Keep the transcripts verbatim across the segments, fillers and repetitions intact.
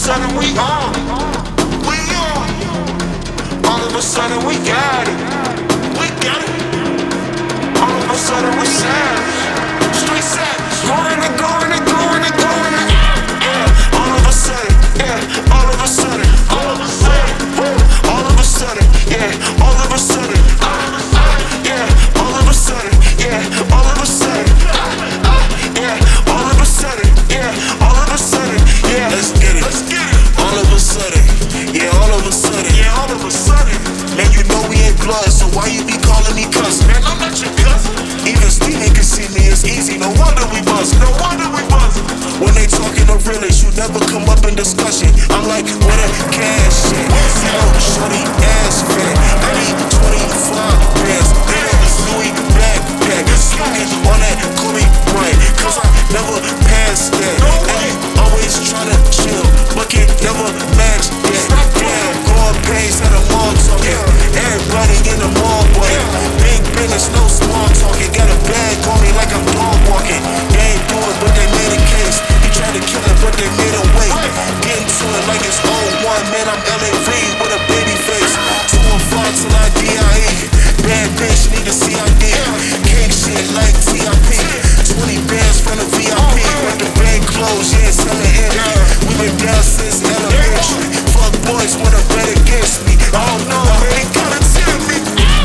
sudden we on, we on. All of a sudden we got it, we got it. All of a sudden we savage, straight savage. Going and going and going and going and yeah. All of a sudden, yeah. All of a sudden, all of a sudden, woo. All of a sudden, yeah. All of a sudden, uh, yeah. All of a sudden, yeah. All of a sudden, uh, uh, yeah. All of a sudden, yeah. All of a sudden, yeah. Let's get it, let's get it. All of a sudden, yeah. All of a sudden, yeah. All of a sudden. Man, you know we ain't blood, so why you be calling me cousin? Man, I'm not your cousin. Even Steven can see me, it's easy. No wonder we buzzin', no wonder we buzzin'. When they talking the realest, you never come up in discussion. I'm like, where the cash at? You know, shorty ass fat. I need twenty-five bands. They got this Louis backpack. Smoking on that Kobe Bryant, cause I never passed that. Hey, always tryna chill, but can never match that. Damn, going pays at a mall talking. Everybody in the mall, boy. Big business, no small talking. Got a bag on me like I'm dog walking. They ain't do it, but they made a case. He tried to kill it, but they made a wait. Get to it like it's oh one. Man, I'm L A Reid with a baby face. Two and five till I D I E. Bad bitch, need a C I D. King shit like T I P. twenty bands from the V I P. With the bank closed, yeah, selling empty. We been down since elementary. Fuck boys wanna bet against me. Oh no, man, gotta tell me.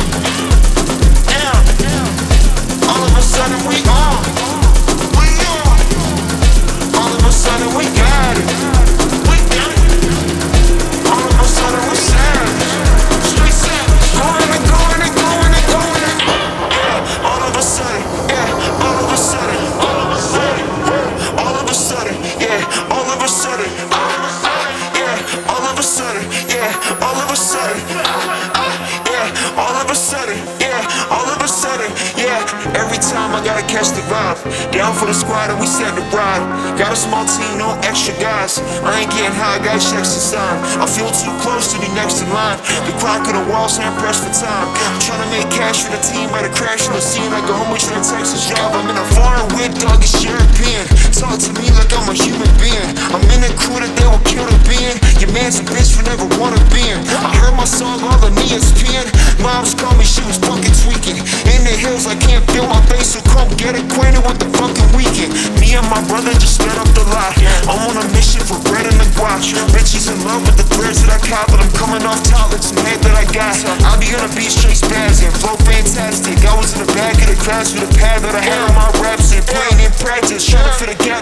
Yeah. All of a sudden we on, we on. All of a sudden we got it, we got it. All of a sudden we savage, straight savage. Going and going and going and going and yeah. All of a sudden, yeah. All of a sudden, all of a sudden, all of a sudden, yeah. All of a sudden, yeah. All of a sudden, yeah. All of a sudden, yeah. All of a sudden, yeah. All of a sudden, yeah. Every time I gotta catch the vibe. Down for the squad and we set the ride. Got a small team, no extra guys. I ain't getting high, got checks to sign. I feel too close to be next in line. The clock of the walls, hand pressed for time. I'm trying to make cash for the team, better crash on the scene like a homie trying to Texas job. I'm in a foreign whip, dog, it's European. Talk to me like I'm a human being. I'm in a crew that they will kill the being. Your man's a bitch for never wanna be in. I heard my song all on E S P N. Moms called me, she was fucking tweaking. In the hills, I can't feel my face, so come get acquainted with the fucking weekend. Me and my brother just sped up the lot. I'm on a mission for bread and the guac. Bitches in love with the threads that I cop, but I'm coming off top like some head that I got. I be on a beach straight spazzing, flow fantastic. I was in the back of the class with a pad that I had on my raps and playing in practice, trying to fit a gap.